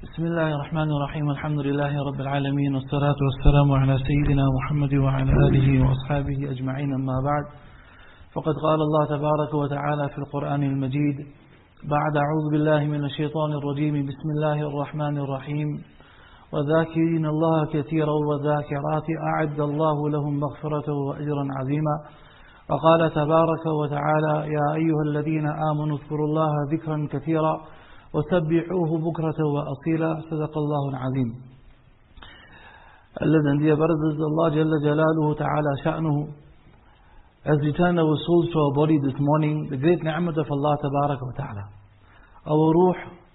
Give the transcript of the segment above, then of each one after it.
بسم الله الرحمن الرحيم الحمد لله رب العالمين والصلاة والسلام على سيدنا محمد وعلى آله وأصحابه أجمعين أما بعد فقد قال الله تبارك وتعالى في القرآن المجيد بعد أعوذ بالله من الشيطان الرجيم بسم الله الرحمن الرحيم وذاكرين الله كثيرا وذاكرات أعد الله لهم مغفرة وأجرا عظيما وقال تبارك وتعالى يا أيها الذين آمنوا اذكروا الله ذكرا كثيرا وسبحوه بكرة وأصيلا صدق الله العظيم. الذي dear brothers, Allah Jalla Jalaluhu Ta'ala Sha'nuhu has returned our souls to our body this morning, the great ni'mat of Allah Tabaraka wa Ta'ala. Our ruh,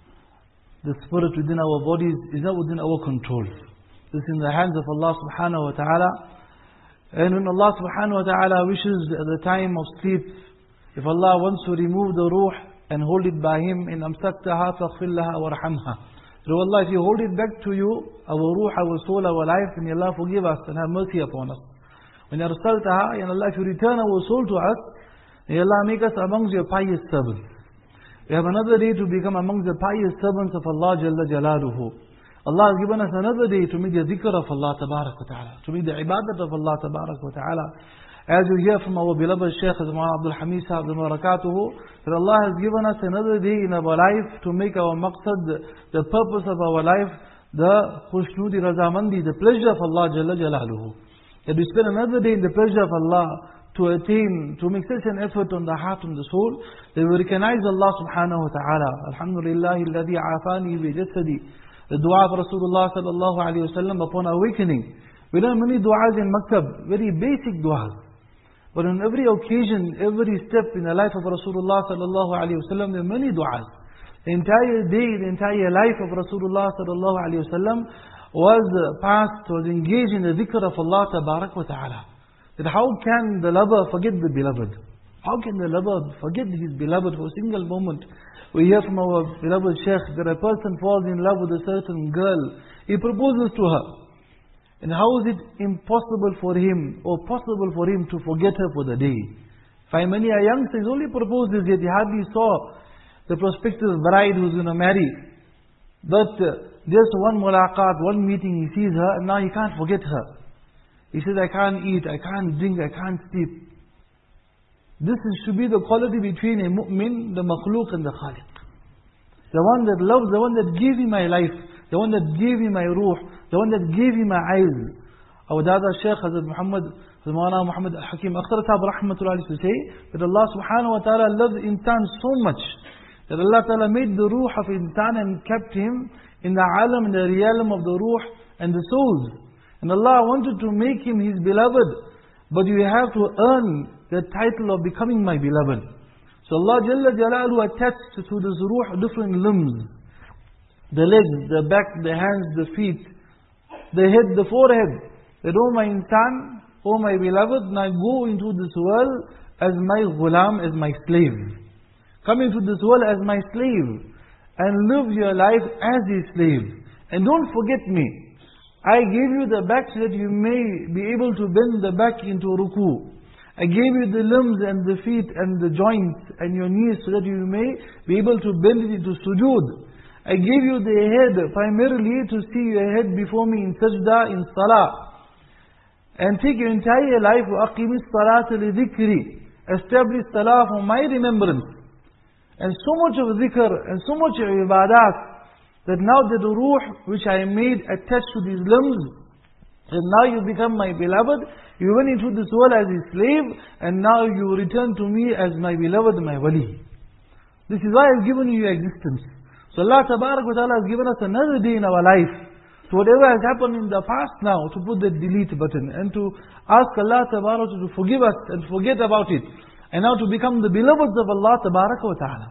the spirit within our bodies, is not within our control. This is in the hands of Allah Subhanahu wa Ta'ala. And when Allah Subhanahu wa Ta'ala wishes at the time of sleep, if Allah wants to remove the ruh and hold it by Him, in amsaktaha faghfir laha warhamha. So Allah, if you hold it back to you, our ruh, our soul, our life, may Allah forgive us and have mercy upon us. When you arsaltaha, and Allah, if you return our soul to us, may Allah make us amongst your pious servants. We have another day to become amongst the pious servants of Allah Jalla Jalaluhu. Allah has given us another day to make the dhikr of Allah Tabarak wa Ta'ala, to make the ibadat of Allah Tabarak wa Ta'ala. As you hear from our beloved Shaykh Abdul Hamid Sahib Barakatuhu, that Allah has given us another day in our life to make our maqsad, the purpose of our life, the khushnudi razamandi, the pleasure of Allah Jalla Jalaluhu. That we spend another day in the pleasure of Allah to attain, to make such an effort on the heart and the soul, that we recognize Allah Subhanahu wa Ta'ala. Alhamdulillah alladhi afani bi jasadi. The dua of Rasulullah sallallahu alayhi wa sallam upon awakening. We learn many du'as in maktab, very basic du'as. But on every occasion, every step in the life of Rasulullah sallallahu alayhi wa sallam, there are many du'as. The entire day, the entire life of Rasulullah sallallahu alayhi wa sallam was passed, was engaged in the dhikr of Allah tabarak wa ta'ala. That how can the lover forget the beloved? How can the lover forget his beloved for a single moment? We hear from our beloved Shaykh that a person falls in love with a certain girl. He proposes to her. And how is it impossible for him or possible for him to forget her for the day? Find many a youngster is only proposes yet he hardly saw the prospective bride who's going to marry. But just one mulaqat, one meeting, he sees her and now he can't forget her. He says, I can't eat, I can't drink, I can't sleep. This should be the quality between a mu'min, the makhluq and the khaliq. The one that loves, the one that gave me my life, the one that gave me my ruh, the one that gave me my eyes. Our Dada Shaykh Hazrat Muhammad Al-Hakim Akhtar Sahib Rahmatullah used to say that Allah Subhanahu wa Ta'ala loves insan so much that Allah Ta'ala made the ruh of insan and kept him in the alam, in the realm of the ruh and the souls. And Allah wanted to make him His beloved, but you have to earn the title of becoming my beloved. So Allah Jalla Jalaluhu attached to this ruh different limbs. The legs, the back, the hands, the feet, the head, the forehead. That, oh my insan, oh my beloved, now go into this world as my ghulam, as my slave. Come into this world as my slave. And live your life as a slave. And don't forget me. I gave you the back so that you may be able to bend the back into ruku. I gave you the limbs and the feet and the joints and your knees so that you may be able to bend it into sujood. I gave you the head primarily to see your head before me in sajda, in salah. And take your entire life, وَأَقِيمِ الصَّلَاةَ لِذِكْرِ. Establish salah for my remembrance. And so much of dhikr and so much of ibadat, that now that the ruh which I made attached to these limbs, and now you become my beloved, you went into this world as a slave, and now you return to me as my beloved, my wali. This is why I've given you your existence. So Allah Tabarak wa Ta'ala has given us another day in our life. So whatever has happened in the past now, to put the delete button and to ask Allah Tabarak to forgive us and forget about it. And now to become the beloveds of Allah Tabarak wa Ta'ala.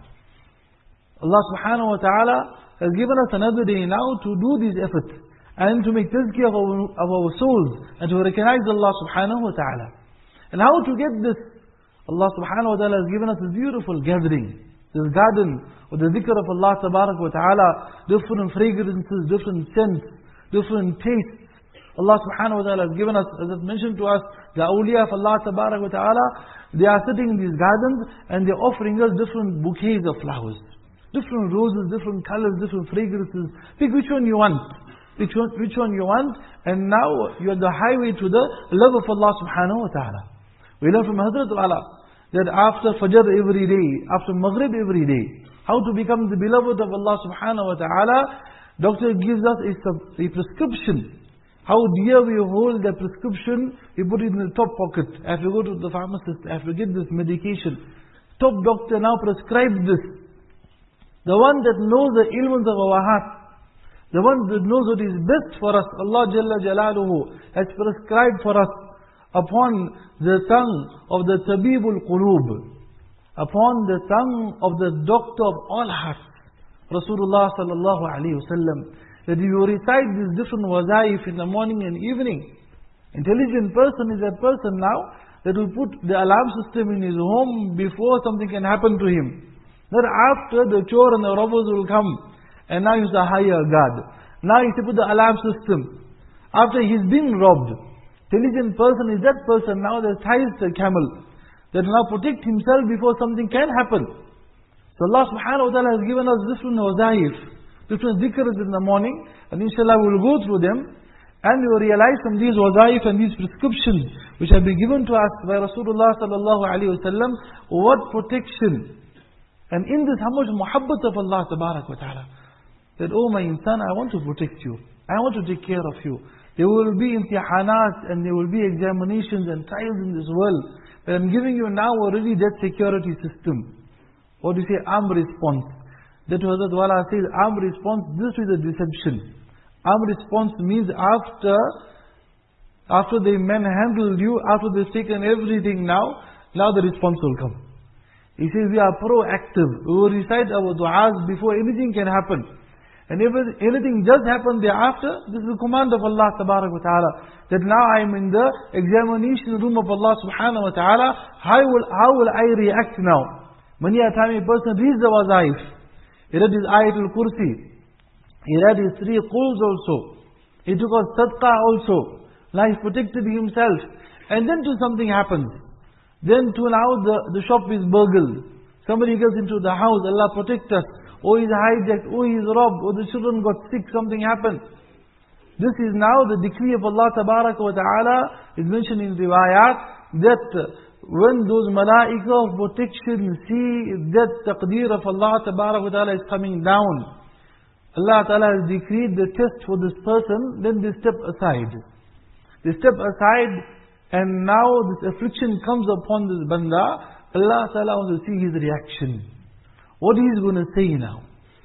Allah Subhanahu wa Ta'ala has given us another day now to do these efforts. And to make tazkiyah of our souls. And to recognize Allah Subhanahu wa Ta'ala. And how to get this? Allah Subhanahu wa Ta'ala has given us a beautiful gathering. This garden with the dhikr of Allah Tabarak wa Ta'ala, different fragrances, different scents, different tastes. Allah Subhanahu wa Ta'ala has given us, as I've mentioned to us, the awliya of Allah Tabarak wa Ta'ala, they are sitting in these gardens and they're offering us different bouquets of flowers. Different roses, different colors, different fragrances. Pick which one you want. Which one you want. And now you're on the highway to the love of Allah subhanahu wa ta'ala. We learn from Hazrat Allah that after Fajr every day, after Maghrib every day, how to become the beloved of Allah subhanahu wa ta'ala, doctor gives us a prescription. How dear we hold that prescription, we put it in the top pocket. I have to go to the pharmacist, I have to get this medication. Top doctor now prescribes this. The one that knows the ailments of our heart, the one that knows what is best for us, Allah Jalla Jalaluhu has prescribed for us upon the tongue of the Tabibul Qulub, upon the tongue of the doctor of all hearts, Rasulullah sallallahu alayhi wa sallam, that if you recite these different wazaif in the morning and evening, intelligent person is that person now that will put the alarm system in his home before something can happen to him. Not after the chore and the robbers will come, and now he's a higher guard. Now he has to put the alarm system. After he's been robbed, intelligent person is that person now that ties the camel, that will now protect himself before something can happen. So Allah subhanahu wa ta'ala has given us different wazaif, different dhikrs in the morning, and inshallah we will go through them, and we will realize from these wazaif and these prescriptions which have been given to us by Rasulullah sallallahu alaihi wasallam, what protection. And in this how much muhabbat of Allah tabarak wa ta'ala. That, oh my insan, I want to protect you. I want to take care of you. There will be imtihanat and there will be examinations and trials in this world. But I'm giving you now already that security system. What do you say? Armed response. That was what Wala says, armed response, this is a deception. Armed response means after they manhandled you, after they've taken everything now the response will come. He says we are proactive. We will recite our du'as before anything can happen. And if anything does happen thereafter, this is the command of Allah tabarak wa ta'ala. That now I am in the examination room of Allah subhanahu wa ta'ala. How will I react now? Many a time a person reads the wazaif. He read his ayatul kursi. He read his 3 quls also. He took out sadqah also. Now he's protected himself. And then something happens. Then now the shop is burgled. Somebody gets into the house. Allah protect us. Or he's hijacked. Or he's robbed. Or the children got sick. Something happened. This is now the decree of Allah Tabaraka wa Ta'ala. Is mentioned in riwayat that when those malaika of protection see that taqdeer of Allah Tabaraka wa Ta'ala is coming down, Allah Ta'ala has decreed the test for this person, then they step aside. They step aside, and now this affliction comes upon this banda. Allah Ta'ala wants to see his reaction. What he is going to say now.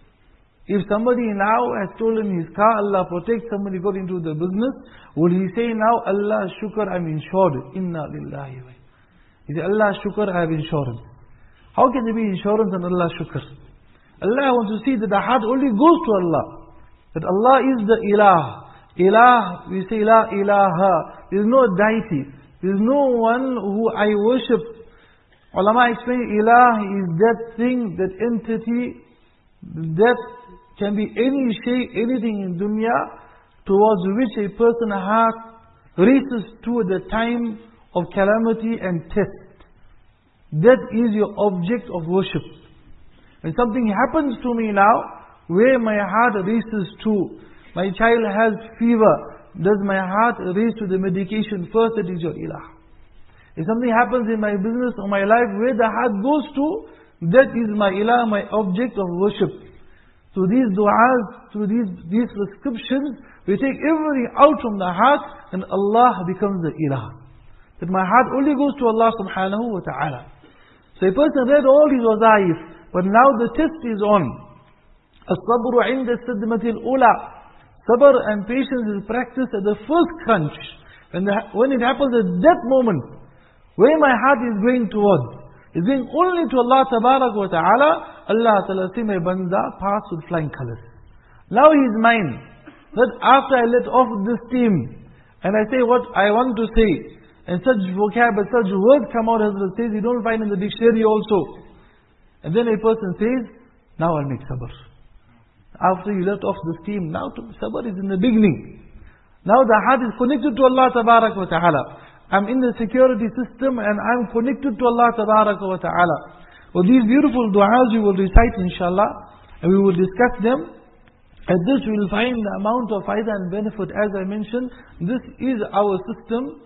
If somebody now has stolen his car, Allah protect, somebody got into the business, will he say now, Allah shukr, I'm insured. Inna lillahi wa. He says, Allah shukr, I have insurance. How can there be insurance and Allah shukr? Allah wants to see that the heart only goes to Allah. That Allah is the ilah. Ilah, we say la ilaha. There is no deity. There is no one who I worship. Ulama explain, ilah is that thing, that entity, that can be any shay, anything in dunya, towards which a person's heart races to the time of calamity and test. That is your object of worship. When something happens to me now, where my heart races to, my child has fever, does my heart race to the medication first? That is your ilah. If something happens in my business or my life, where the heart goes to, that is my ilah, my object of worship. Through these du'as, through these prescriptions, we take everything out from the heart, and Allah becomes the ilah. That my heart only goes to Allah subhanahu wa ta'ala. So a person read all his wazaif, but now the test is on. As-sabru 'inda as-sidmati al-ula. Sabr and patience is practiced at the first crunch. When it happens at that moment, where my heart is going towards, is going only to Allah Tabarak wa Ta'ala. Allah Ta'ala say, my banda pass with flying colors. Now he is mine. That after I let off this steam, and I say what I want to say, and such vocab and such words come out, as it says, you don't find in the dictionary also. And then a person says, now I'll make sabr. After you let off the steam, now sabr is in the beginning. Now the heart is connected to Allah Tabarak wa Ta'ala. I'm in the security system and I'm connected to Allah Tabarak wa Ta'ala. Well, these beautiful du'as you will recite inshallah. and we will discuss them. At this we will find the amount of faidah and benefit. As I mentioned, this is our system.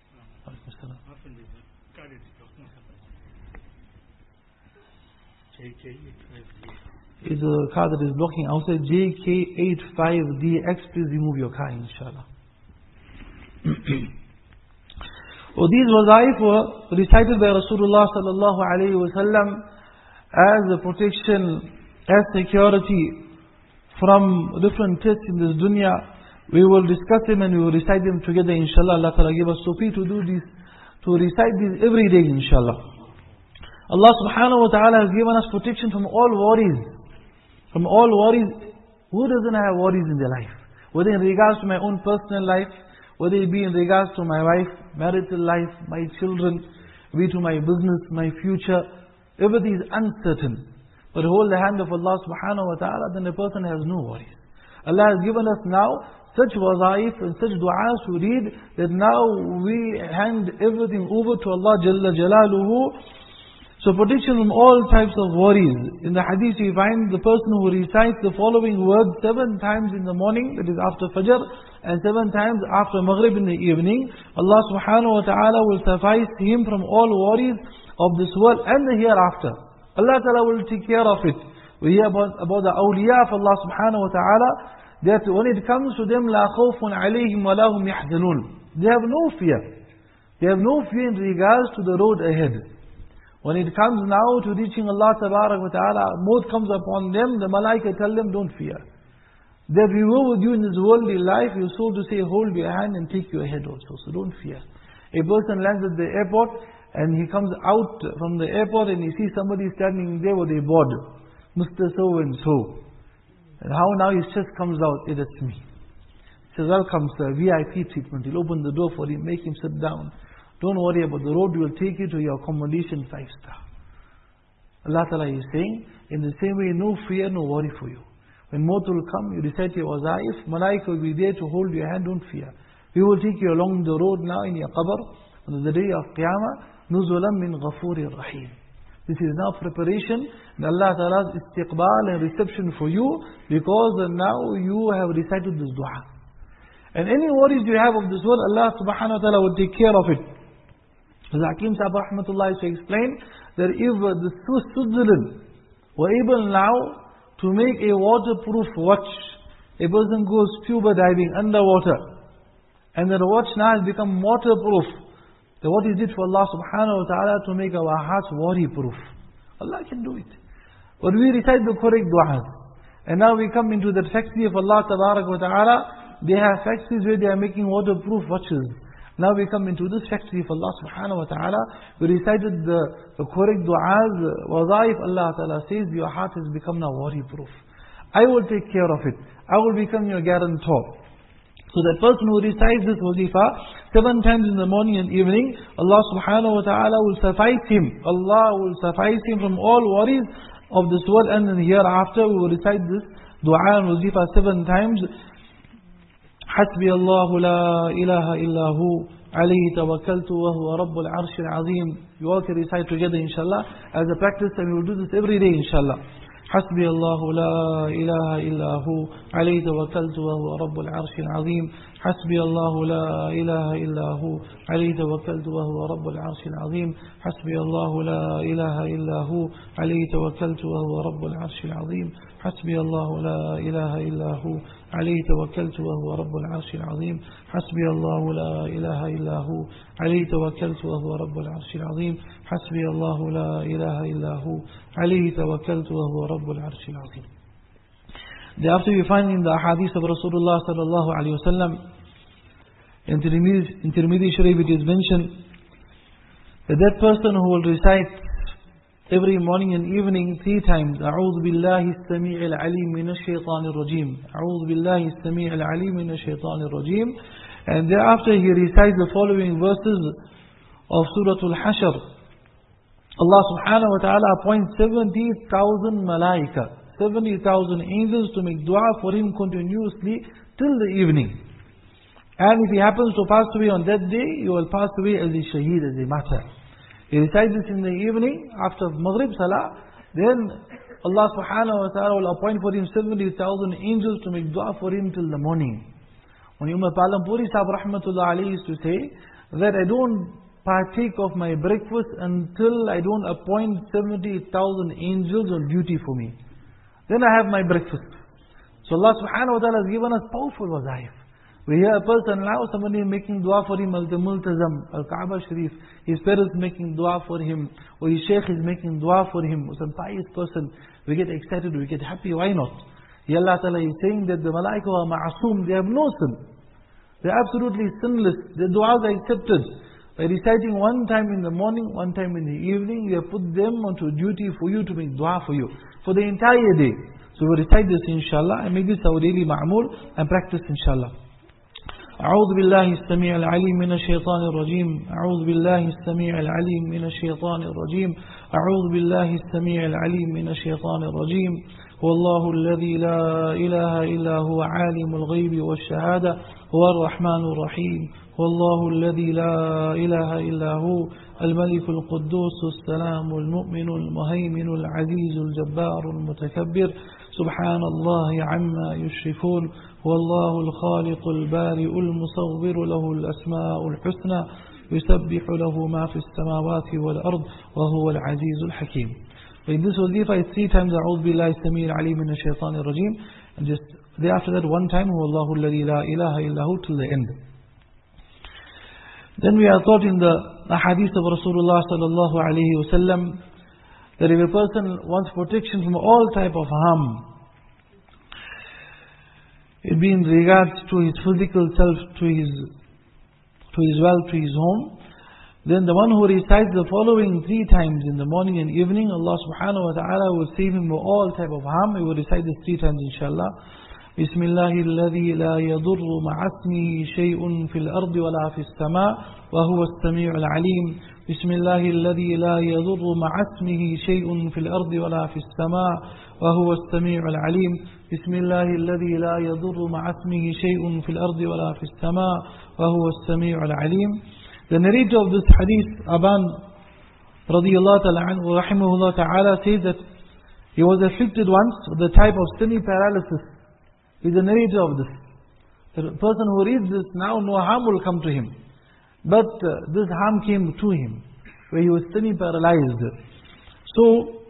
Is a car that is blocking outside JK85DX. Please remove your car, inshallah. Well, these wazaif were recited by Rasulullah sallallahu alayhi wa sallam as a protection, as security from different tests in this dunya. We will discuss them and we will recite them together, inshallah. Allah Ta'ala give us tawfiq to do this, to recite these every day, inshallah. Allah subhanahu wa ta'ala has given us protection from all worries. From all worries. Who doesn't have worries in their life? Whether in regards to my own personal life, whether it be in regards to my wife, marital life, my children, be to my business, my future. Everything is uncertain. But hold the hand of Allah subhanahu wa ta'ala, then a person has no worries. Allah has given us now such wazaif and such du'as to read, that now we hand everything over to Allah Jalla Jalaluhu. So protection from all types of worries. In the hadith we find the person who recites the following words 7 times in the morning, that is after Fajr, and 7 times after Maghrib in the evening, Allah subhanahu wa ta'ala will suffice him from all worries of this world and the hereafter. Allah ta'ala will take care of it. We hear about the awliya of Allah subhanahu wa ta'ala, that when it comes to them, لَا خَوْفٌ عَلَيْهِمْ وَلَا هُمْ يَحْزَنُونَ. They have no fear. They have no fear in regards to the road ahead. When it comes now to reaching Allah Tabarak wa Ta'ala, maut comes upon them, the malaika tell them, don't fear. That we were with you in this worldly life, your soul to say, hold your hand and take your head also. So don't fear. A person lands at the airport, and he comes out from the airport and he sees somebody standing there with a board. Mr. So and so. And how now his chest comes out, that's me. He says, welcome sir, VIP treatment. He'll open the door for him, make him sit down. Don't worry about the road, will take you to your accommodation 5-star. Allah Ta'ala is saying, in the same way, no fear, no worry for you. When maut will come, you recite your wazaif, malaika will be there to hold your hand, don't fear. We will take you along the road now in your qabr, on the day of Qiyamah, nuzulam min ghafurir rahim. This is now preparation, and Allah Ta'ala's istiqbal and reception for you, because now you have recited this dua. And any worries you have of this world, Allah Subhanahu wa Ta'ala will take care of it. As Hakim Sahib Rahmatullah used to explain, that if the Switzerland were able now to make a waterproof watch, a person goes scuba diving underwater, and the watch now has become waterproof. So what is it for Allah Subhanahu wa Ta'ala to make our hearts worry-proof? Allah can do it. But we recite the correct du'as. And now we come into the factory of Allah Tabarak wa Ta'ala. They have factories where they are making waterproof watches. Now we come into this factory of Allah Subhanahu wa Ta'ala. We recited the correct du'as, wazaif. Allah Ta'ala says, your heart has become now worry-proof. I will take care of it. I will become your guarantor. So that person who recites this wazifa 7 times in the morning and evening, Allah Subhanahu wa Ta'ala will suffice him. Allah will suffice him from all worries of this world and then hereafter. We will recite this dua and wazifa 7 times. حسبي الله لا إله إلا هو عليه توكلت وهو رب العرش العظيم. You all can recite together inshallah as a practice, and we will do this every day inshallah. حسبي الله لا إله إلا هو عليه توكلت وهو رب العرش العظيم. حسبي الله لا إله إلا هو عليه توكلت وهو رب العرش العظيم. حسبي الله لا إله إلا هو عليه توكلت وهو رب العرش العظيم. حسبي الله لا إله إلا هو عليه توكلت وهو رب العرش العظيم. حسبي الله لا إله إلا هو عليه توكلت وهو رب العرش العظيم. حسبي الله لا إله إلا هو عليه توكلت وهو رب العرش العظيم. Thereafter we find in the hadith of Rasulullah sallallahu alayhi wa sallam, in Tirmidhi Sharif it is mentioned that that person who will recite every morning and evening 3 times, أعوذ بالله السميع العليم من الشيطان الرجيم, أعوذ بالله السميع العليم من الشيطان الرجيم, and thereafter he recites the following verses of Surah Al-Hashr. Allah subhanahu wa ta'ala appoints 70,000 malaika, 70,000 angels to make dua for him continuously till the evening. And if he happens to pass away on that day, he will pass away as a shaheed, as a martyr. He recites this in the evening after Maghrib Salah. Then Allah subhanahu wa ta'ala will appoint for him 70,000 angels to make dua for him till the morning. When Umar Palampuri Sahib Rahmatullah Ali used to say that I don't partake of my breakfast until I don't appoint 70,000 angels on duty for me. Then I have my breakfast. So Allah subhanahu wa ta'ala has given us powerful wazaif. We hear a person now, somebody making dua for him, Al-Multazam, Al-Kaaba Sharif, his parents making dua for him, or his sheikh is making dua for him, or some pious person, we get excited, we get happy, why not? Allah Ta'ala is saying that the malaika are ma'asum, they have no sin. They are absolutely sinless. Their du'as are accepted. By reciting one time in the morning, one time in the evening, you have put them onto duty for you to make dua for you, for the entire day. So we recite this inshallah, and make this our daily ma'amul, and practice inshallah. أعوذ بالله السميع العليم من الشيطان الرجيم أعوذ بالله السميع العليم من الشيطان الرجيم أعوذ بالله السميع العليم من الشيطان الرجيم هو الله الذي لا إله إلا هو عالم الغيب والشهادة هو الرحمن الرحيم هو الله الذي لا إله إلا هو الملك القدوس السلام المؤمن المهيمن العزيز الجبار المتكبر سبحان الله عما يشركون هو الله الخالق البارئ المصور له الأسماء الحسنى يسبح له ما في السماوات والأرض وهو العزيز الحكيم. In this wazifa it's 3 times أعوذ بالله السميع العليم من الشيطان الرجيم, and just thereafter that one time هو الله الذي لا إله إلا هو till the end. Then we are taught in the hadith of Rasulullah sallallahu alayhi wa sallam that if a person wants protection from all type of harm, it be in regards to his physical self, to his wealth, to his home, then the one who recites the following 3 times in the morning and evening, Allah subhanahu wa ta'ala will save him from all type of harm. He will recite this 3 times inshallah. بسم الله الذي لا يضر مع اسمه شيء في الأرض ولا في السماء وهو السميع العليم بسم الله الذي لا يضر مع اسمه شيء في الأرض ولا في السماء وهو السميع العليم بسم الله الذي لا يضر مع اسمه شيء في الأرض ولا في السماء وهو السميع العليم. The narrator of this hadith, Aban radiyallahu ta'ala anhu rahimahullah ta'ala, says that he was afflicted once with the type of semi-paralysis. He's the narrator of this. The person who reads this now, no harm will come to him. But this harm came to him, where he was semi-paralyzed. So,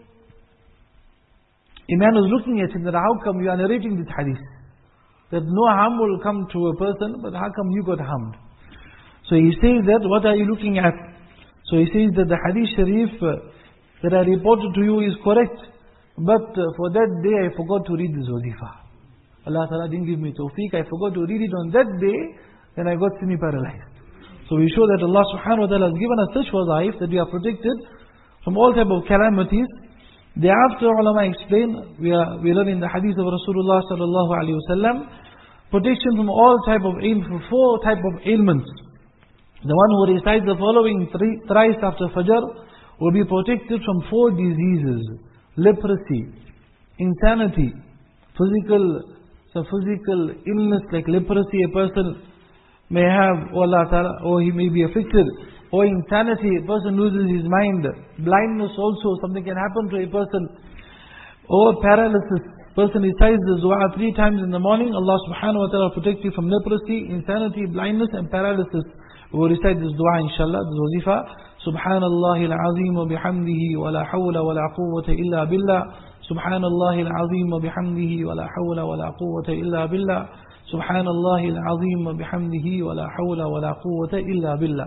a man was looking at him that how come you are narrating this hadith? That no harm will come to a person, but how come you got harmed? So he says that, what are you looking at? So he says that the hadith sharif that I reported to you is correct. But for that day I forgot to read this wazifa. Allah Ta'ala didn't give me tawfiq, I forgot to read it on that day, then I got semi-paralyzed. So we show that Allah subhanahu wa ta'ala has given us such wazaif that we are protected from all type of calamities. Thereafter ulama explain, we learn in the hadith of Rasulullah sallallahu alayhi wa sallam, protection from all type of ailments, 4 type of ailments. The one who recites the following thrice after Fajr will be protected from 4 diseases: leprosy, insanity, physical illness like leprosy a person may have, or he may be afflicted, or insanity, a person loses his mind, blindness also, something can happen to a person, or paralysis. Person recites the dua 3 times in the morning, Allah subhanahu wa ta'ala protects you from leprosy, insanity, blindness and paralysis. We will recite this dua inshallah, this wazifa. Subhanallah al-azim wa bihamdihi wa la hawla wa la quwwata illa billah. Subhanallah al-azim wa bihamdihi wa la hawla wa la quwwata illa billah. Subhanallah al-azim wa bihamdihi wa la hawla wa la quwwata illa billah.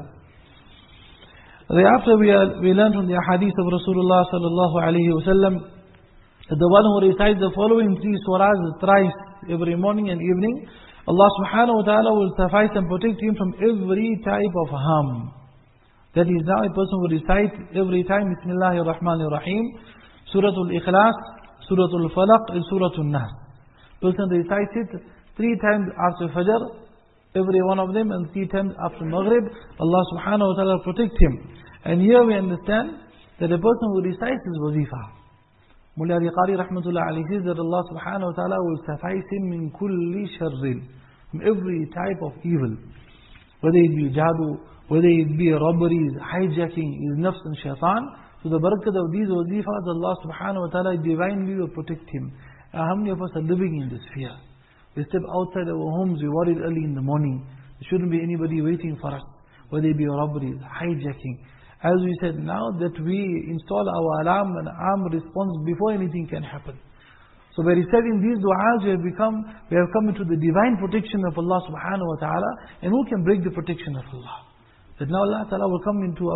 Thereafter we learned from the hadith of Rasulullah sallallahu alayhi wa sallam that the one who recites the following 3 surahs thrice every morning and evening, Allah subhanahu wa ta'ala will suffice and protect him from every type of harm. That is now a person who recites every time Bismillahir Rahmanir Rahim, Surah Al-Ikhlas, Surah Al-Falaq and Surah Al-Nas. Person recites it 3 times after Fajr, every one of them, and 3 times after Maghrib. Allah subhanahu wa ta'ala protect him. And here we understand that a person who recites his wazifa, Mullah Riqari rahmatullah alayhi says that Allah subhanahu wa ta'ala will suffice him min kulli sharrin, from every type of evil. Whether it be jadoo, whether it be robberies, hijacking, his nafs and shaitan, through the barakat of these wazifas, Allah subhanahu wa ta'ala divinely will protect him. How many of us are living in this fear? We step outside our homes, we worried early in the morning. There shouldn't be anybody waiting for us, whether it be robberies, hijacking. As we said, now that we install our alarm and arm response before anything can happen. So by reciting these du'as, we have come into the divine protection of Allah subhanahu wa ta'ala. And who can break the protection of Allah? That now Allah ta'ala will come to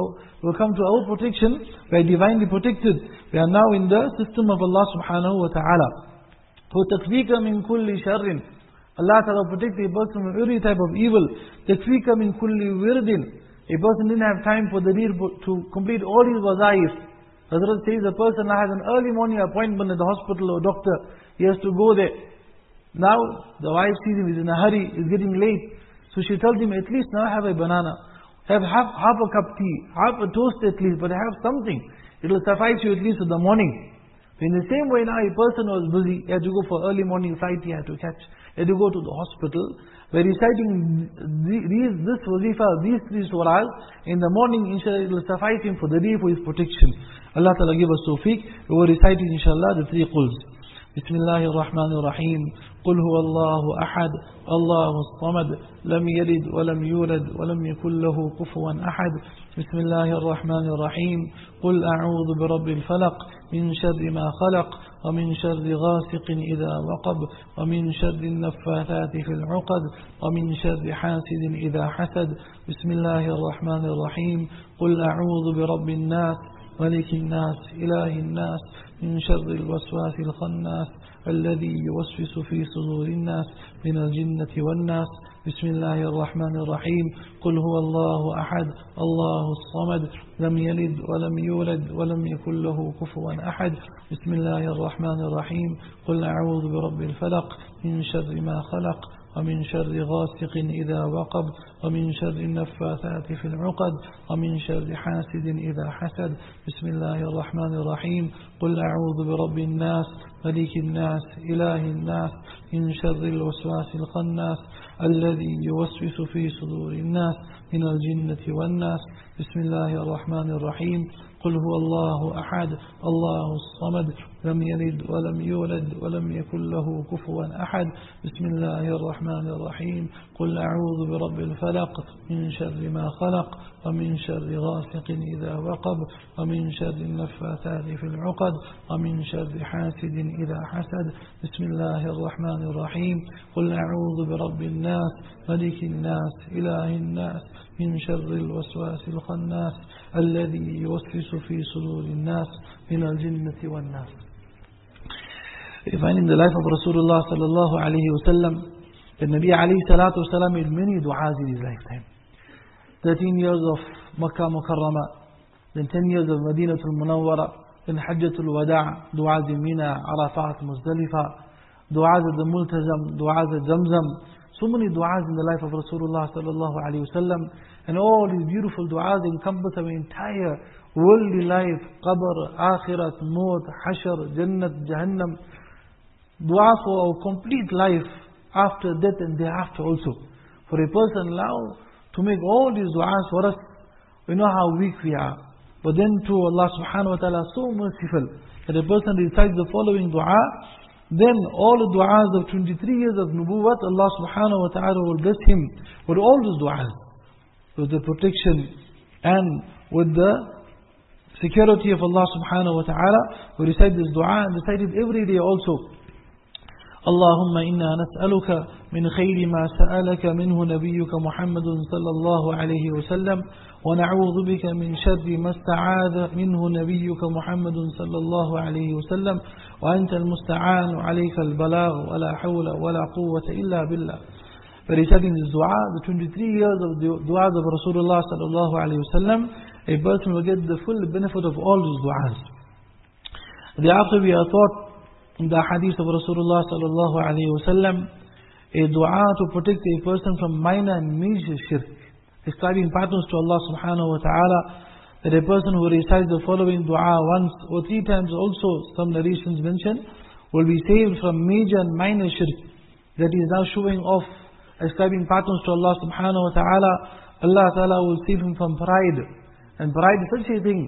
our protection. We are divinely protected. We are now in the system of Allah subhanahu wa ta'ala. فَتَكْفِيكَ مِنْ كُلِّ شَرٍ, Allah ta'ala will protect a person from every type of evil. تَكْفِيكَ مِنْ كُلِّ وِرْدٍ, a person didn't have time for the need to complete all his wazaif. Hazrat says a person has an early morning appointment at the hospital or doctor, he has to go there. Now the wife sees him, he's in a hurry, he's getting late. So she tells him, at least now have a banana, have half a cup tea, half a toast at least, but have something. It will suffice you at least in the morning. In the same way now, a person was busy, he had to go for early morning flight, he had to catch, he had to go to the hospital. By reciting this wazifa, these three surahs, in the morning, inshallah, it will suffice him for the day for his protection. Allah Ta'ala give us tawfiq. We will recite inshallah the three quls. Bismillahir Rahmanir Rahim. قل هو الله أحد الله الصمد لم يلد ولم يولد ولم يكن له كفوا أحد. بسم الله الرحمن الرحيم. قل أعوذ برب الفلق من شر ما خلق ومن شر غاسق إذا وقب ومن شر النفاثات في العقد ومن شر حاسد إذا حسد. بسم الله الرحمن الرحيم. قل أعوذ برب الناس ملك الناس إله الناس من شر الوسواس الخناس الذي يوسوس في صدور الناس من الجنة والناس. بسم الله الرحمن الرحيم. قل هو الله أحد الله الصمد لم يلد ولم يولد ولم يكن له كفوا أحد. بسم الله الرحمن الرحيم. قل أعوذ برب الفلق من شر ما خلق ومن شر غاسق إذا وقب ومن شر النفاثات في العقد ومن شر حاسد إذا حسد. بسم الله الرحمن الرحيم. قل أعوذ برب الناس ملك الناس إله الناس من شر الوسواس الخناس الذي يوسوس في صدور الناس من الجنة والناس. بسم الله الرحمن الرحيم. قل هو الله أحد الله الصمد لم يلد ولم يولد ولم يكن له كفوا أحد. بسم الله الرحمن الرحيم. قل أعوذ برب الفلق من شر ما خلق ومن شر غاسق إذا وقب ومن شر النفاثات في العقد ومن شر حاسد إذا حسد. بسم الله الرحمن الرحيم. قل أعوذ برب الناس ملك الناس إله الناس من شر الوسواس الخناس الذي يوسوس في صدور الناس من الجنة والناس. We find in the life of Rasulullah sallallahu alayhi wa sallam, the Nabi alayhi salatu wa sallam made many du'as in his lifetime. 13 years of Makkah Mukarramah, then 10 years of Madinatul Munawwara, then Hajjatul Wada', du'as in Mina, Arafat, Muzdalifah, du'as at the Multazam, du'as at Zamzam. So many du'as in the life of Rasulullah sallallahu alayhi wa sallam. And all these beautiful du'as encompass our entire worldly life, qabr, akhirat, maut, hashr, jannat, jahannam. Dua for our complete life after death and thereafter also. For a person now to make all these du'as for us, we know how weak we are. But then to Allah subhanahu wa ta'ala so merciful that a person recites the following dua, then all the du'as of 23 years of nubuwwat, Allah subhanahu wa ta'ala will bless him with all those du'as, with the protection and with the security of Allah subhanahu wa ta'ala. We recite this dua and recite it every day also. اللهم إنا نسألك من خير ما سألك منه نبيك محمد صلى الله عليه وسلم ونعوذ بك من شر ما استعاذ منه نبيك محمد صلى الله عليه وسلم وأنت المستعان عليك البلاغ ولا حول ولا قوة إلا بالله. By reciting this dua, the 23 years of the du'as of Rasulullah sallallahu alayhi wa sallam, a person will get the full benefit of all these du'as. Thereafter we are taught in the hadith of Rasulullah sallallahu alayhi wa sallam, a dua to protect a person from minor and major shirk, ascribing partners to Allah subhanahu wa ta'ala, that a person who recites the following dua once or 3 times also, some narrations mention, will be saved from major and minor shirk. That is now showing off, ascribing partners to Allah subhanahu wa ta'ala. Allah ta'ala will save him from pride. And pride is such a thing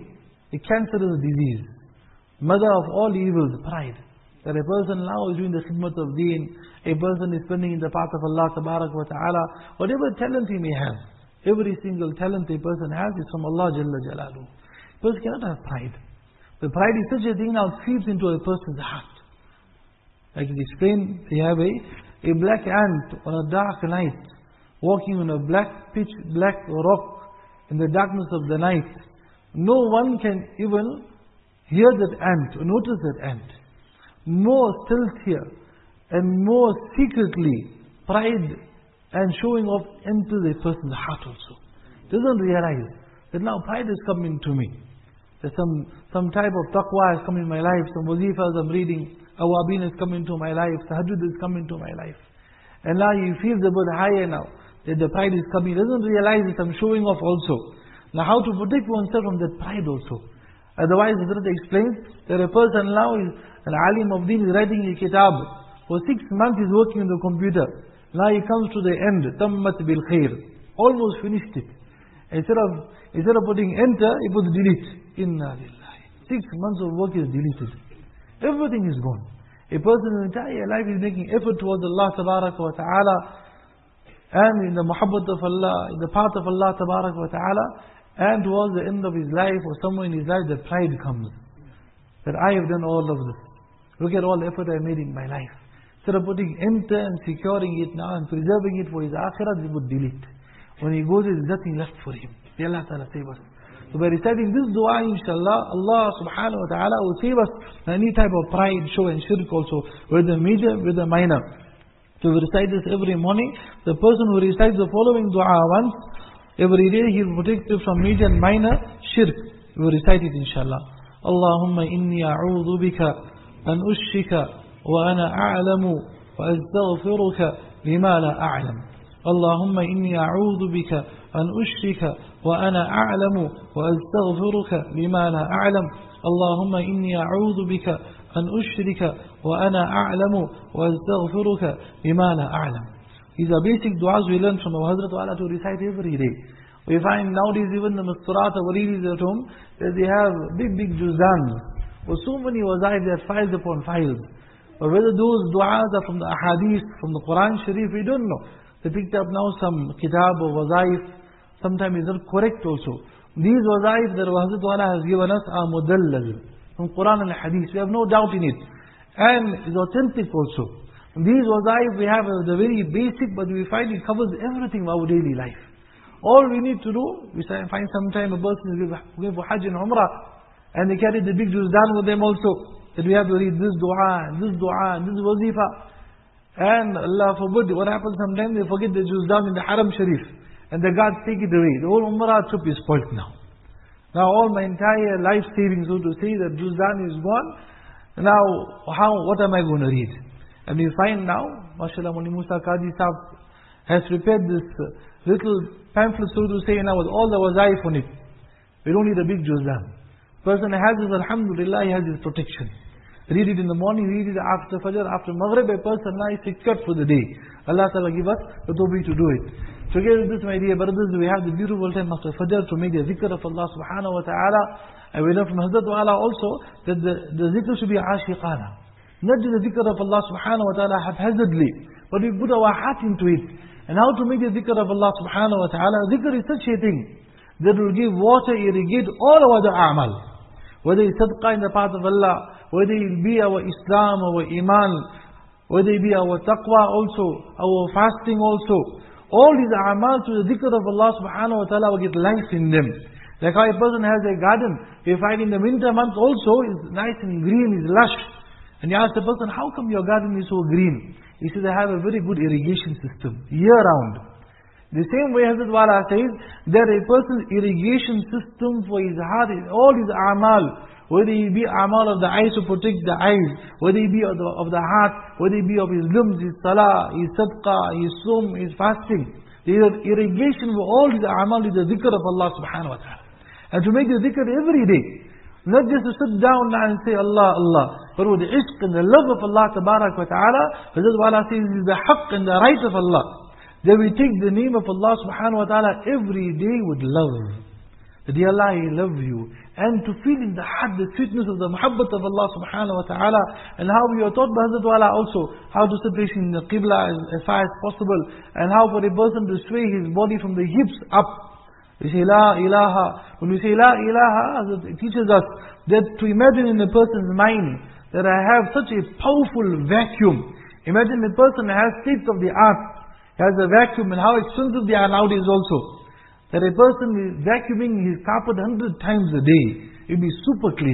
a cancerous disease. Mother of all evils, pride. That a person now is doing the khidmat of deen, a person is spending in the path of Allah Ta'ala, whatever talent he may have, every single talent a person has is from Allah Jalla Jalaluhu. A person cannot have pride. The pride is such a thing now creeps into a person's heart. Like it explained, they have a black ant on a dark night, walking on a pitch black rock in the darkness of the night. No one can even hear that ant or notice that ant. More stealthier and more secretly, pride and showing off enters a person's heart also. Doesn't realize that now pride has come into me. That some type of taqwa has come in my life, some wazifas I'm reading, awabin has come into my life, tahajjud has come into my life. And now he feels a bit higher now, that the pride is coming. He doesn't realize that I'm showing off also. Now how to protect oneself from that pride also. Otherwise, Hazrat explains that a person now is an alim of deen, is writing a kitab. For 6 months he's working on the computer. Now he comes to the end, tammat bil khair. Almost finished it. Instead of putting enter, he puts delete. Inna lillahi. 6 months of work is deleted. Everything is gone. A person's entire life is making effort towards Allah Tabaraka wa Ta'ala, and in the muhabbat of Allah, in the path of Allah Tabaraka wa Ta'ala, and towards the end of his life or somewhere in his life, the pride comes. That I have done all of this. Look at all the effort I made in my life. Instead of putting enter and securing it now and preserving it for his akhirat, he would delete. When he goes, there is nothing left for him. May Allah Ta'ala save us. So by reciting this dua, inshallah, Allah subhanahu wa ta'ala will save us any type of pride, show and shirk also, whether major, whether minor. So we recite this every morning. The person who recites the following dua once, every day he will protect you from major and minor shirk. We will recite it inshallah. Allahumma inni a'udhu bika an ushika wa ana a'lamu wa astaghfiruka lima la a'lam. Allahumma inni a'udhu bika an ushika wa ana a'lamu wa astaghfiruka lima la a'lam. Allahumma inni a'udhu bika an ushrika wa ana a'lamu wa astaghfiruka lima la a'lam. These are basic du'as we learn from our Hazrat Wala to recite every day. We find nowadays even the Mustarat or Waridis at home, that they have big juzdans. For so many wazaif, they have files upon files. But whether those du'as are from the ahadith, from the Quran Sharif, we don't know. They picked up now some kitab or wazaif, sometimes it's not correct also. These wazaif that Hazrat Wala has given us are mudallal, from Quran and Hadith. We have no doubt in it. And it's authentic also. These wazaif we have the very basic, but we find it covers everything of our daily life. All we need to do, we find sometime a person is going for Hajj and Umrah, and they carry the big juzdan with them also, that we have to read this dua, and this wazifa. And Allah forbid, what happens sometimes, they forget the juzdan in the Haram Sharif, and the guards take it away. The whole Umrah trip is spoilt now. Now all my entire life savings, so to say, that juzdan is gone. Now, what am I going to read? And we find now, MashaAllah, Muni Musa Qadi Sahib has prepared this little pamphlet, so to say, now with all the wazaif on it. We don't need a big juzdan. Person has his, alhamdulillah, he has his protection. Read it in the morning, read it after Fajr, after Maghrib, a person now is secured for the day. Allah Ta'ala give us the tawfiq to do it. Together with this, my dear brothers, we have the beautiful time after Fajr to make the zikr of Allah subhanahu wa ta'ala. And we learn from Hazrat Wala also that the zikr should be ashiqana. Not just the zikr of Allah subhanahu wa ta'ala haphazardly, but we put our heart into it. And how to make the zikr of Allah subhanahu wa ta'ala. Zikr is such a thing that will give water, irrigate all our other a'mal. Whether it's sadaqah in the path of Allah, whether it be our Islam, our Iman, whether it be our taqwa also, our fasting also. All these a'mal to the zikr of Allah subhanahu wa ta'ala will get life in them. Like how a person has a garden, we find in the winter months also is nice and green, is lush. And you ask the person, how come your garden is so green? He says, I have a very good irrigation system, year round. The same way Hazrat Wala says, that a person's irrigation system for his heart, all his a'mal, whether it be a'mal of the eyes to protect the eyes, whether it be of the heart, whether it be of his limbs, his salah, his sadaqah, his sum, his fasting. The irrigation for all his a'mal is the zikr of Allah subhanahu wa ta'ala. And to make the zikr every day. Not just to sit down and say Allah, Allah. But with the ishq and the love of Allah tabarak wa ta'ala, Hazrat Wala says it is the haqq and the right of Allah. That we take the name of Allah subhanahu wa ta'ala every day with love. that Ya Allah, I love you. And to feel in the heart the sweetness of the muhabbat of Allah subhanahu wa ta'ala, and how we are taught by Hazrat Wala also, how to separation in the Qibla as far as possible, and how for a person to sway his body from the hips up. We say La ilaha. When we say La ilaha, it teaches us that to imagine in a person's mind that I have such a powerful vacuum. Imagine a person has state of the art, has a vacuum, and how expensive they are nowadays also. That a person is vacuuming his carpet 100 times a day. It will be super clean.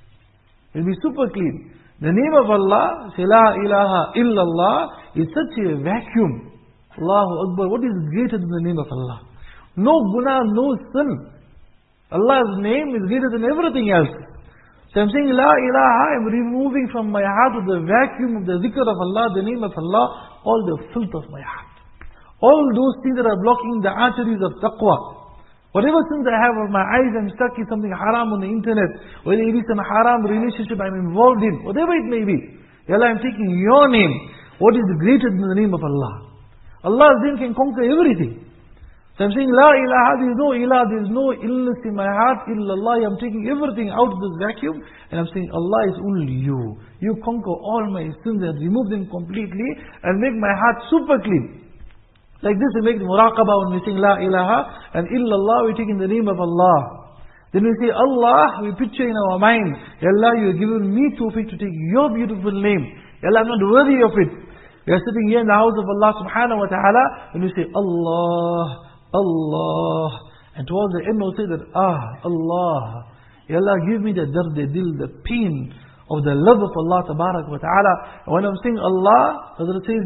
It will be super clean. The name of Allah, say La ilaha illallah, is such a vacuum. Allahu Akbar. What is greater than the name of Allah? No guna, no sin. Allah's name is greater than everything else. So I'm saying La ilaha, I'm removing from my heart the vacuum of the zikr of Allah, the name of Allah, all the filth of my heart. All those things that are blocking the arteries of taqwa. Whatever sins I have of my eyes, I'm stuck in something haram on the internet, whether it is some haram relationship I'm involved in, whatever it may be. Ya Allah, I'm taking your name. What is greater than the name of Allah? Allah's name can conquer everything. So I'm saying, La ilaha, there is no ilah, there is no illness in my heart, illallah. I'm taking everything out of this vacuum, and I'm saying, Allah is only you. You conquer all my sins and remove them completely, and make my heart super clean. Like this we make muraqabah when we sing La ilaha, and illallah we take in the name of Allah. Then we say Allah, we picture in our mind, Ya Allah, you have given me tawfiq to take your beautiful name. Ya Allah, I'm not worthy of it. We are sitting here in the house of Allah subhanahu wa ta'ala, and we say Allah, Allah. And towards the end we'll say that, Allah. Ya Allah, give me the dil, the pain of the love of Allah tabarak wa ta'ala. And when I'm saying Allah, Hazrat says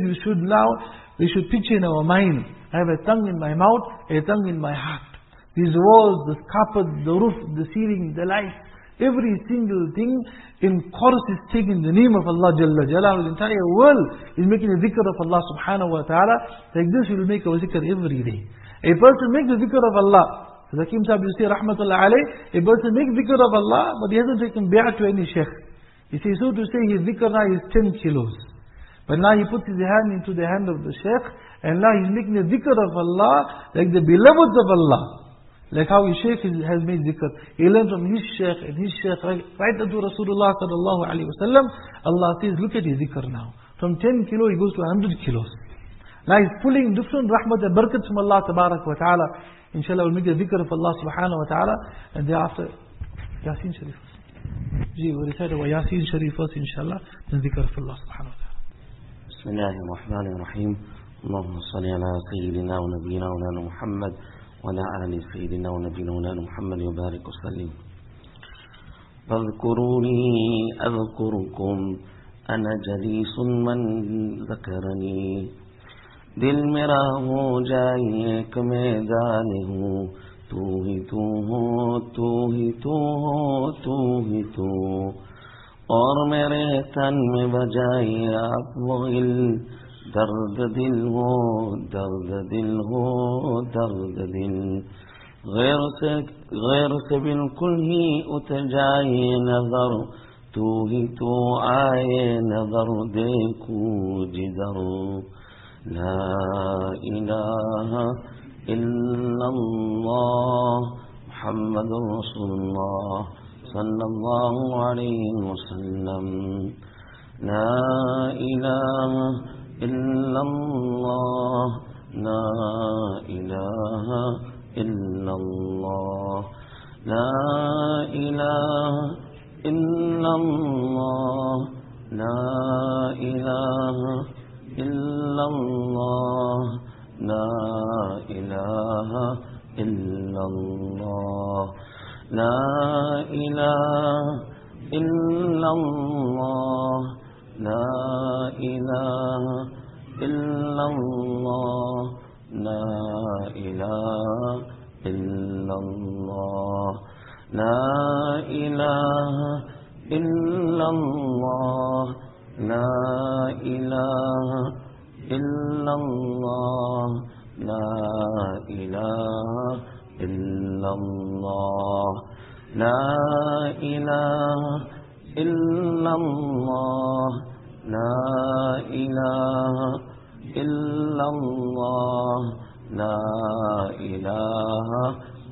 we should picture in our mind, I have a tongue in my mouth, a tongue in my heart. These walls, this carpet, the roof, the ceiling, the light, every single thing in chorus is taken in the name of Allah Jalla Jalaluhu. The entire world is making a dhikr of Allah subhanahu wa ta'ala. Like this we will make our dhikr every day. A person makes the dhikr of Allah. Zakim Sahib, you say rahmatullah alayh, a person makes dhikr of Allah, but he hasn't taken bi'ah to any sheikh. You see, so to say, his dhikr now is 10 kilos. But now he puts his hand into the hand of the sheikh, and now he's making the dhikr of Allah like the beloveds of Allah. Like how his sheikh has made dhikr. He learned from his sheikh, and his sheikh, right unto Rasulullah sallallahu alayhi wa sallam. Allah says, look at his dhikr now. From 10 kilo, he goes to 100 kilos. Now he's pulling different rahmat and barakats from Allah tabarak wa ta'ala. Inshallah, we'll make the dhikr of Allah subhanahu wa ta'ala. And thereafter, Yasin Sharif. We'll recite our Yasin Sharif first, inshallah. Then dhikr of Allah subhanahu wa ta'ala. بسم الله الرحمن الرحيم. اللهم صل على سيدنا ونبينا مولانا محمد وعلى آل سيدنا ونبينا مولانا محمد وبارك وسلم. فاذكروني أذكركم أنا جليس من ذكرني दिल मेरा हो जाए एक मैदान हूँ तू ही तू हो तू ही तू हो तू ही तू और मेरे तन में बजाए आप वो दर्द दिल हो दर्द दिल हो दर्द दिल गैर से बिल्कुल ही उतर जाए नजर तू ही तू आए नजर देखूं जिधर لا إله إلا الله محمد رسول الله صلى الله عليه وسلم لا إله إلا الله لا إله إلا الله لا إله إلا الله لا إله إلا الله لا إله إلا الله لا إله إلا الله لا إله إلا الله لا إله إلا الله لا إله إلا الله لا إله إلا الله لا إله إلا الله لا إله إلا الله لا إله إلا الله لا إله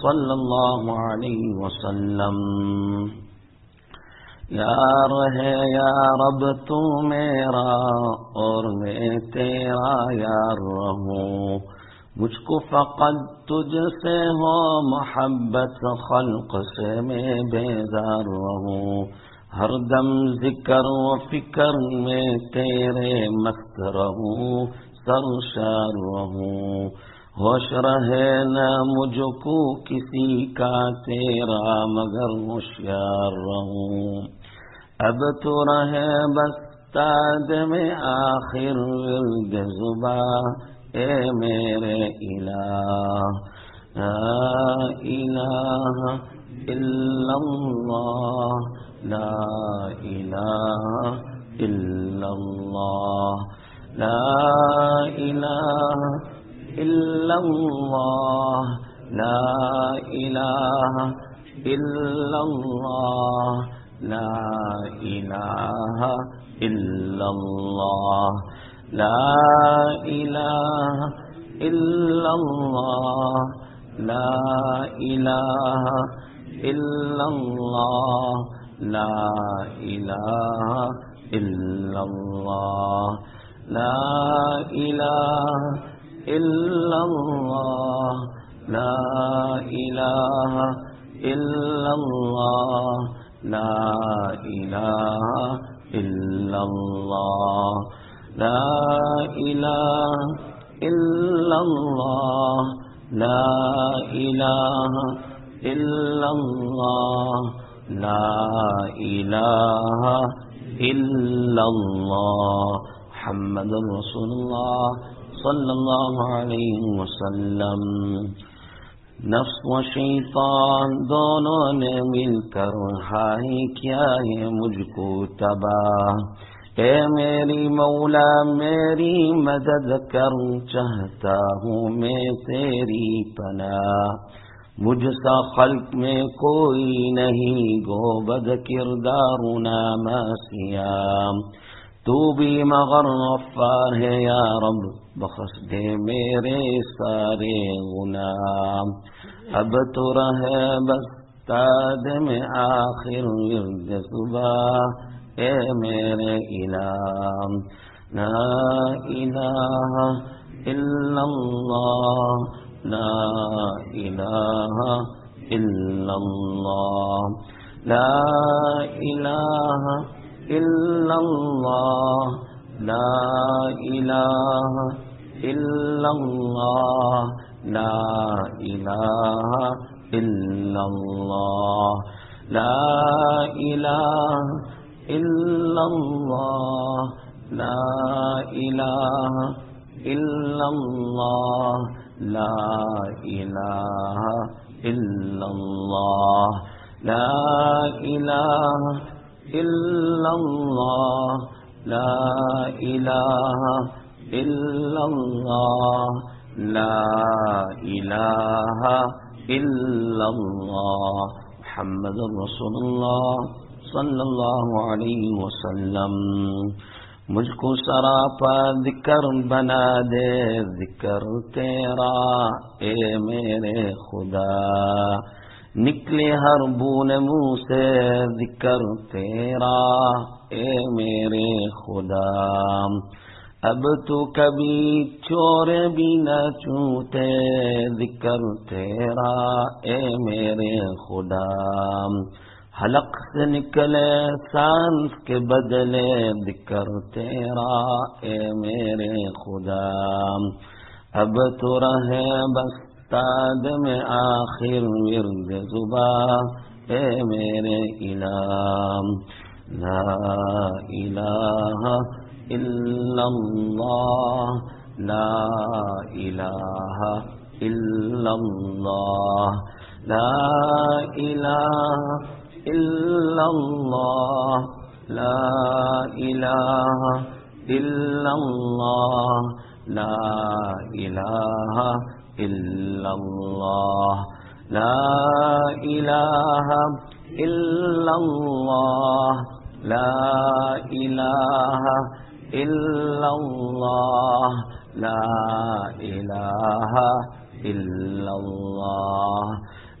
सल्लल्लाहु अलैहि वसल्लम। यार है या रब तू मेरा और मैं तेरा यार रहूं, मुझको फ़क़त तुझसे हो मोहब्बत, खल्क़ से मैं बेज़ार रहूं। हर दम ज़िक्र व फ़िक्र में तेरे मस्त रहूं, सरशार रहूं। होश रहे न मुझको किसी का तेरा, मगर होशियार रहूं। अब तो रहे बस ताद में आखिर विर्द ज़ुबा, ए मेरे इलाह। ला इलाहा इल्लल्लाह, ला इलाहा इल्लल्लाह, ला इलाहा इल्लल्लाह, ला इलाहा इल्लल्लाह, ला इलाहा इल्लल्लाह, ला इलाहा इल्लल्लाह, ला इलाहा इल्लल्लाह, ला इलाहा इल्लल्लाह, ला इलाहा इल्लल्लाह, ला इलाहा इल्लल्लाह, ला इलाहा इल्लल्लाह, ला इलाहा इल्लल्लाह, ला इलाहा इल्लल्लाह, ला इलाहा इल्लल्लाह। मुहम्मदुर रसूलुल्लाह सल्लल्लाहु अलैहि वसल्लम। नफ्स व शैतान दोनों ने मिलकर हाय किया है मुझको तबाह। ए मेरी मौला मेरी मदद कर, चाहता हूँ मैं तेरी पनाह। मुझसा खल्क में कोई नहीं, गोबद किरदार नामासियाम। तू भी मगर गफ्फार है या रब, बख्श दे मेरे सारे गुनाह। अब तो रहे बस ताद में आखिर विर्द सुबह, ए मेरे इलाह। ला इलाहा इल्लल्लाह, ला इलाहा इल्लल्लाह, ला इलाहा इल्लल्लाह, ला इलाहा इल्लल्लाह, ला इलाहा इल्लल्लाह, ला इलाहा इल्लल्लाह, ला इलाहा इल्लल्लाह, ला इलाहा इल्लल्लाह, ला इलाहा इल्लल्लाह, ला इलाहा इल्लल्लाह, ला इलाहा इल्लल्लाह। मुहम्मदुर रसूलुल्लाह सल्लल्लाहु अलैहि वसल्लम। मुझको सरापा जिक्र बना दे जिक्र तेरा, ए मेरे खुदा। निकले हर बून मुँह से जिक्र तेरा, ए मेरे खुदा। अब तो कभी चोर भी न छूटे जिक्र तेरा, ए मेरे खुदा। हलक से निकले सांस के बदले जिक्र तेरा, ए मेरे खुदा। अब तो रहे बस ताद में आखिर विर्द ज़ुबा, ए मेरे इलाह। ला इलाहा इल्लल्लाह, ला इलाहा इल्लल्लाह, ला इलाहा इल्लल्लाह, ला इलाहा इल्लल्लाह, ला इलाहा इल्लल्लाह, ला इलाहा इल्लल्लाह, ला इलाहा इल्लल्लाह, ला इलाहा इल्लल्लाह,